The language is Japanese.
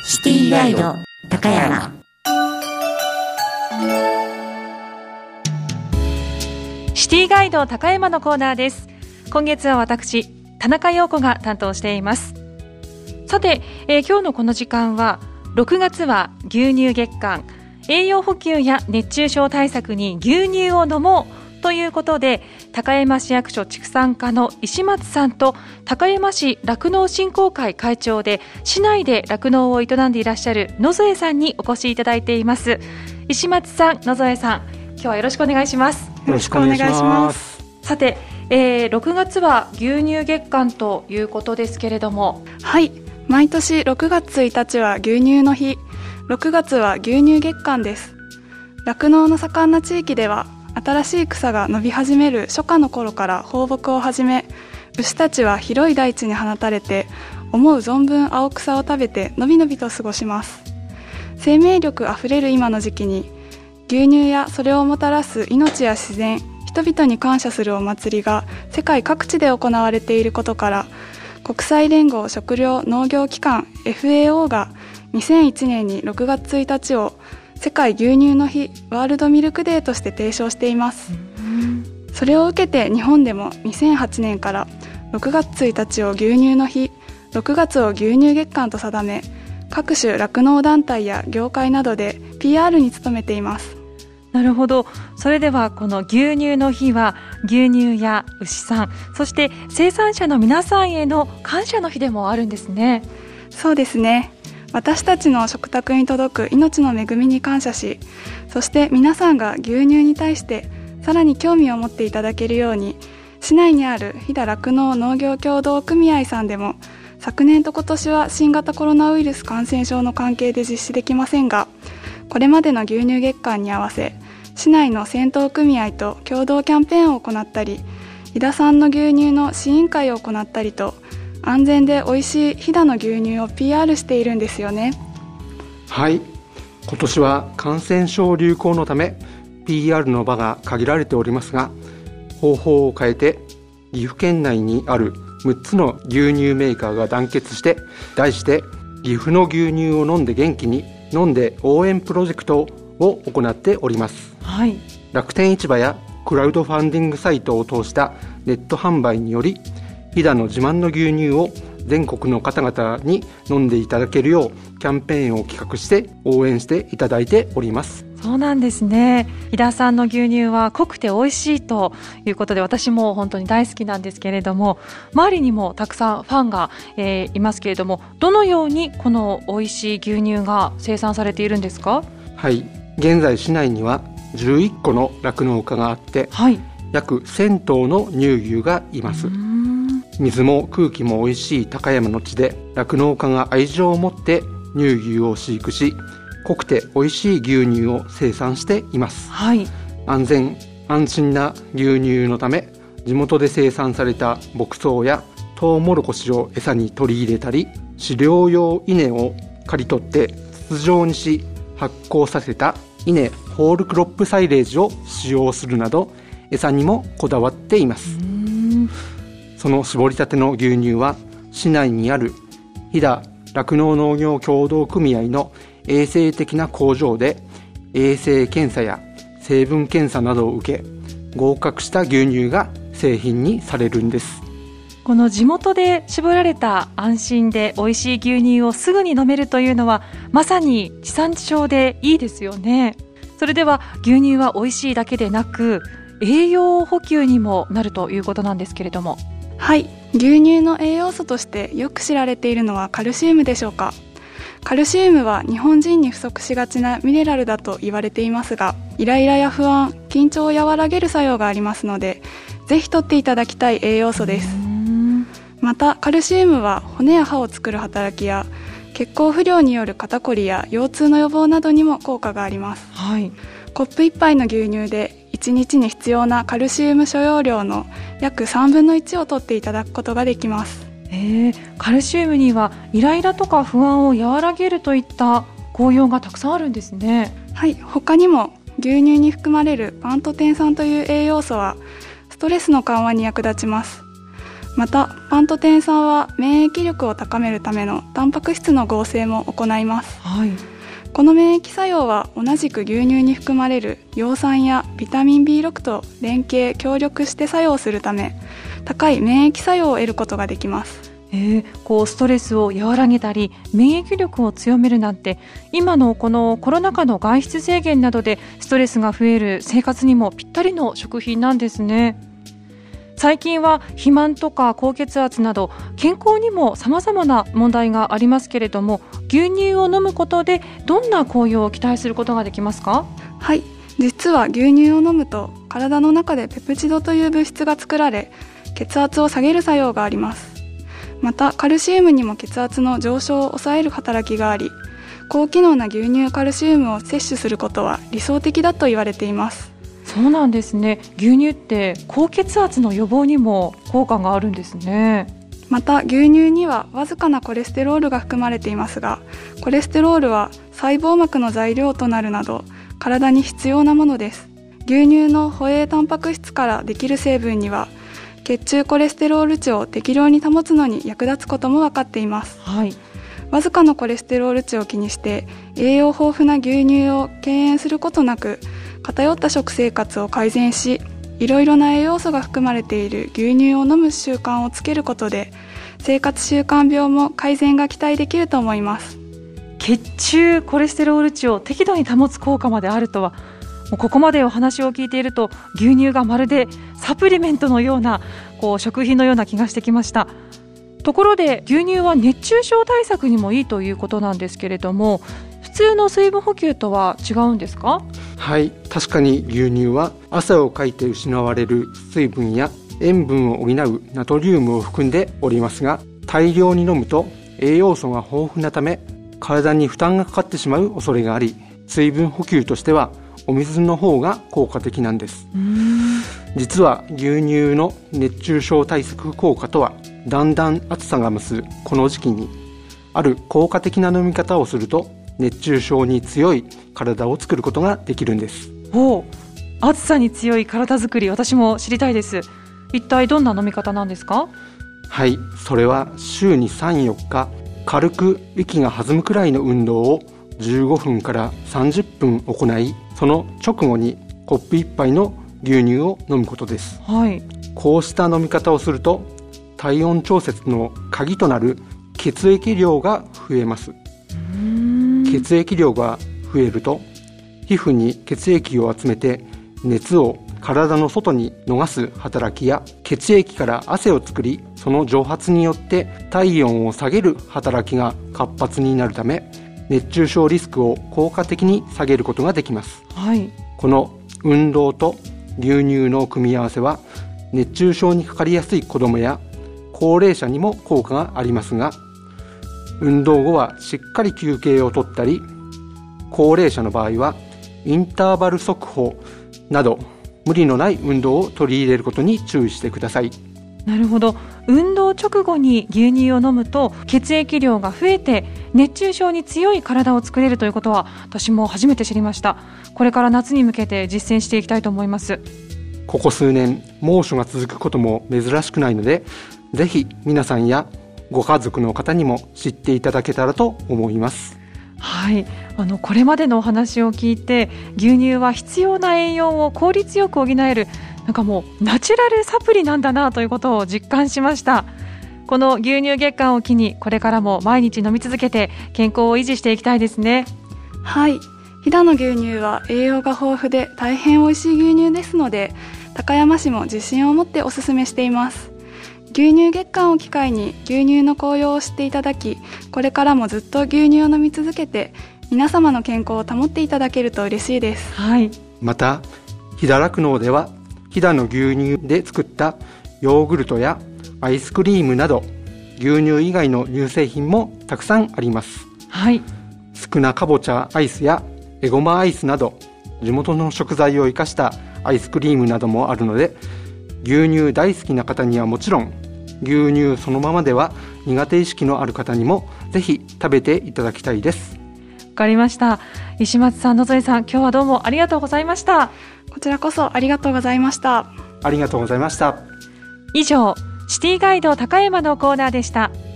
シティガイド高山。 シティガイド高山のコーナーです。今月は私田中陽子が担当しています。さて、今日のこの時間は6月は牛乳月間、栄養補給や熱中症対策に牛乳を飲もうということで、高山市役所畜産課の石松さんと高山市酪農振興会会長で市内で酪農を営んでいらっしゃる野添さんにお越しいただいています。石松さん、野添さん、今日はよろしくお願いします。 よろしくお願いします。 さて、6月は牛乳月間ということですけれども。 はい、毎年6月1日は牛乳の日、6月は牛乳月間です。酪農の盛んな地域では新しい草が伸び始める初夏の頃から放牧を始め、牛たちは広い大地に放たれて思う存分青草を食べてのびのびと過ごします。生命力あふれる今の時期に牛乳やそれをもたらす命や自然、人々に感謝するお祭りが世界各地で行われていることから、国際連合食糧農業機関 FAO が2001年に6月1日を世界牛乳の日ワールドミルクデーとして提唱しています。それを受けて日本でも2008年から6月1日を牛乳の日、6月を牛乳月間と定め、各種酪農団体や業界などで PR に努めています。 なるほど。それではこの牛乳の日は牛乳や牛さん、そして生産者の皆さんへの感謝の日でもあるんですね。 そうですね。私たちの食卓に届く命の恵みに感謝し、そして皆さんが牛乳に対してさらに興味を持っていただけるように、市内にある飛騨酪農農業協同組合さんでも昨年と今年は新型コロナウイルス感染症の関係で実施できませんが、これまでの牛乳月間に合わせ市内の先頭組合と共同キャンペーンを行ったり、飛騨産の牛乳の試飲会を行ったりと、安全で美味しい飛騨の牛乳を PR しているんですよね。 はい、今年は感染症流行のため PR の場が限られておりますが、方法を変えて岐阜県内にある6つの牛乳メーカーが団結して、題して岐阜の牛乳を飲んで元気に飲んで応援プロジェクトを行っております。 はい、 楽天市場やクラウドファンディングサイトを通したネット販売により、飛騨の自慢の牛乳を全国の方々に飲んでいただけるようキャンペーンを企画して応援していただいております。 そうなんですね。飛騨産の牛乳は濃くて美味しいということで、私も本当に大好きなんですけれども、周りにもたくさんファンが、いますけれども、どのようにこの美味しい牛乳が生産されているんですか？ はい、現在市内には11個の酪農家があって、 はい、 約1000頭の乳牛がいます。水も空気も美味しい高山の地で、酪農家が愛情を持って乳牛を飼育し、濃くて美味しい牛乳を生産しています。 はい、 安全安心な牛乳のため、地元で生産された牧草やトウモロコシを餌に取り入れたり、飼料用稲を刈り取って筒状にし発酵させた稲ホールクロップサイレージを使用するなど、餌にもこだわっています。その搾りたての牛乳は市内にある飛騨酪農農業協同組合の衛生的な工場で衛生検査や成分検査などを受け、合格した牛乳が製品にされるんです。 この地元で搾られた安心で美味しい牛乳をすぐに飲めるというのは、まさに地産地消でいいですよね。それでは牛乳は美味しいだけでなく、栄養補給にもなるということなんですけれども。 はい、牛乳の栄養素としてよく知られているのはカルシウムでしょうか。カルシウムは日本人に不足しがちなミネラルだと言われていますが、イライラや不安、緊張を和らげる作用がありますので、ぜひ摂っていただきたい栄養素です。またカルシウムは骨や歯を作る働きや、血行不良による肩こりや腰痛の予防などにも効果があります。 はい、 コップ1杯の牛乳で1日に必要なカルシウム所要量の約3分の1を摂っていただくことができます。 カルシウムにはイライラとか不安を和らげるといった効用がたくさんあるんですね。 はい、他にも牛乳に含まれるパントテン酸という栄養素はストレスの緩和に役立ちます。 またパントテン酸は免疫力を高めるためのタンパク質の合成も行います。この免疫作用は同じく牛乳に含まれる葉酸やビタミン B6 と連携協力して作用するため、高い免疫作用を得ることができます。 ストレスを和らげたり免疫力を強めるなんて、今のこのコロナ禍の外出制限などでストレスが増える生活にもぴったりの食品なんですね。最近は肥満とか高血圧など健康にも様々な問題がありますけれども、牛乳を飲むことでどんな効用を期待することができますか？ はい、実は牛乳を飲むと体の中でペプチドという物質が作られ、血圧を下げる作用があります。またカルシウムにも血圧の上昇を抑える働きがあり、高機能な牛乳カルシウムを摂取することは理想的だと言われています。 そうなんですね。牛乳って高血圧の予防にも効果があるんですね。 また牛乳にはわずかなコレステロールが含まれていますが、コレステロールは細胞膜の材料となるなど体に必要なものです。牛乳のホエイタンパク質からできる成分には血中コレステロール値を適量に保つのに役立つことも分かっています。わずかのコレステロール値を気にして栄養豊富な牛乳を敬遠することなく、偏った食生活を改善し、いろいろな栄養素が含まれている牛乳を飲む習慣をつけることで、生活習慣病も改善が期待できると思います。 血中コレステロール値を適度に保つ効果まであるとは、もうここまでお話を聞いていると牛乳がまるでサプリメントのような食品のような気がしてきました。ところで牛乳は熱中症対策にもいいということなんですけれども、普通の水分補給とは違うんですか？ はい、確かに牛乳は汗をかいて失われる水分や塩分を補うナトリウムを含んでおりますが、大量に飲むと栄養素が豊富なため体に負担がかかってしまう恐れがあり、水分補給としてはお水の方が効果的なんです。実は牛乳の熱中症対策効果とは、だんだん暑さが増すこの時期にある効果的な飲み方をすると熱中症に強い体を作ることができるんです。 暑さに強い体作り、私も知りたいです。一体どんな飲み方なんですか？ はい、それは週に 3,4 日軽く息が弾むくらいの運動を15分から30分行い、その直後にコップ1杯の牛乳を飲むことです。こうした飲み方をすると体温調節の鍵となる血液量が増えます。血液量が増えると皮膚に血液を集めて熱を体の外に逃す働きや、血液から汗を作り、その蒸発によって体温を下げる働きが活発になるため、熱中症リスクを効果的に下げることができます。この運動と牛乳の組み合わせは熱中症にかかりやすい子どもや高齢者にも効果がありますが、運動後はしっかり休憩をとったり、高齢者の場合はインターバル速歩など無理のない運動を取り入れることに注意してください。 なるほど。運動直後に牛乳を飲むと血液量が増えて熱中症に強い体を作れるということは私も初めて知りました。これから夏に向けて実践していきたいと思います。 ここ数年猛暑が続くことも珍しくないので、ぜひ皆さんやご家族の方にも知っていただけたらと思います。 これまでのお話を聞いて、牛乳は必要な栄養を効率よく補える、もうナチュラルサプリなんだなということを実感しました。この牛乳月間を機にこれからも毎日飲み続けて健康を維持していきたいですね。 飛騨の牛乳は栄養が豊富で大変美味しい牛乳ですので、高山市も自信を持ってお勧めしています。牛乳月間を機会に牛乳の効用を知っていただき、これからもずっと牛乳を飲み続けて皆様の健康を保っていただけると嬉しいです。 また飛騨酪農では飛騨の牛乳で作ったヨーグルトやアイスクリームなど牛乳以外の乳製品もたくさんあります。少なかぼちゃアイスやエゴマアイスなど地元の食材を生かしたアイスクリームなどもあるので、牛乳大好きな方にはもちろん、牛乳そのままでは苦手意識のある方にもぜひ食べていただきたいです。 わかりました。石松さん、野添さん、今日はどうもありがとうございました。 こちらこそありがとうございました。 ありがとうございました。 以上、 シティガイド高山のコーナーでした。